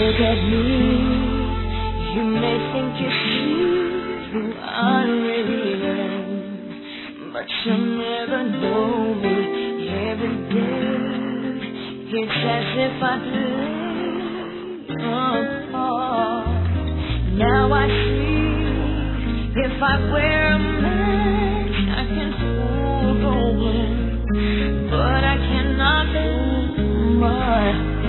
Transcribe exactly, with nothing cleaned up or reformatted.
look at me, you may think you see who I really am, but you never know me. Every day, it's as if I play a part. Now I see, if I wear a mask, I can fool the world, but I cannot fool my heart.